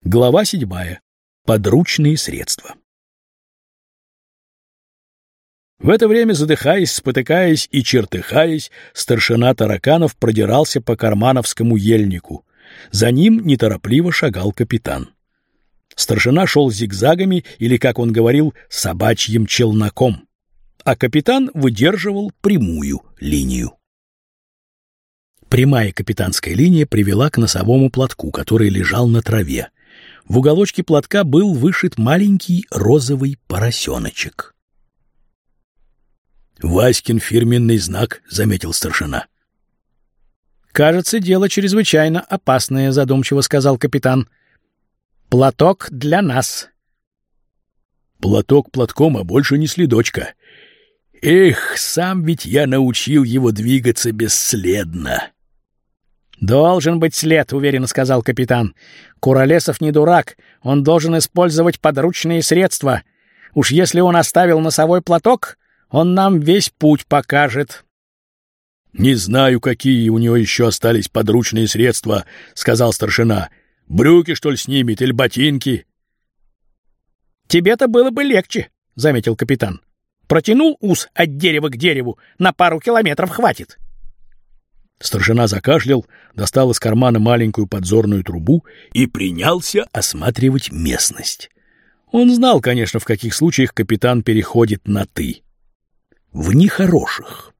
Глава 7. Подручные средства. В это время, задыхаясь, спотыкаясь и чертыхаясь, старшина Тараканов продирался по кармановскому ельнику. За ним неторопливо шагал капитан. Старшина шел зигзагами, или, как он говорил, собачьим челноком, а капитан выдерживал прямую линию. Прямая капитанская линия привела к носовому платку, который лежал на траве. В уголочке платка был вышит маленький розовый поросеночек. «Васькин фирменный знак», — заметил старшина. «Кажется, дело чрезвычайно опасное», — задумчиво сказал капитан. «Платок для нас». «Платок платком, а больше не следочка. Эх, сам ведь я научил его двигаться бесследно». «Должен быть след», — уверенно сказал капитан. «Куролесов не дурак, он должен использовать подручные средства. Уж если он оставил носовой платок, он нам весь путь покажет». «Не знаю, какие у него еще остались подручные средства», — сказал старшина. «Брюки, что ли, снимет, или ботинки?» «Тебе-то было бы легче», — заметил капитан. «Протянул ус от дерева к дереву, на пару километров хватит». Старшина закашлял, достал из кармана маленькую подзорную трубу и принялся осматривать местность. Он знал, конечно, в каких случаях капитан переходит на «ты». В нехороших.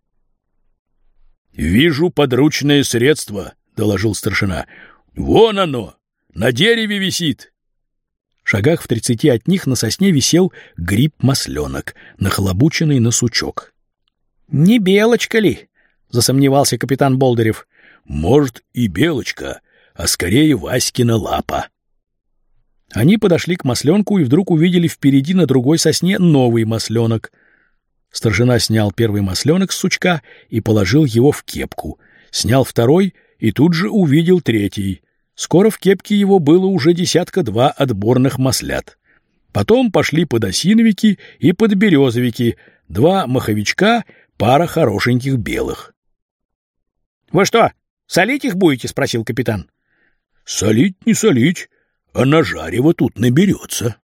«Вижу подручное средство», — доложил старшина. «Вон оно! На дереве висит!» В шагах в 30 от них на сосне висел гриб-масленок, нахлобученный на сучок. «Не белочка ли?» — засомневался капитан Болдырев. «Может, и белочка, а скорее Васькина лапа». Они подошли к масленку и вдруг увидели впереди на другой сосне новый масленок. Старшина снял первый масленок с сучка и положил его в кепку. Снял второй и тут же увидел третий. Скоро в кепке его было уже 1-2 отборных маслят. Потом пошли подосиновики и подберезовики, 2 маховичка, пара хорошеньких белых. «Вы что, солить их будете?» — спросил капитан. «Солить не солить, а на жарево тут наберется».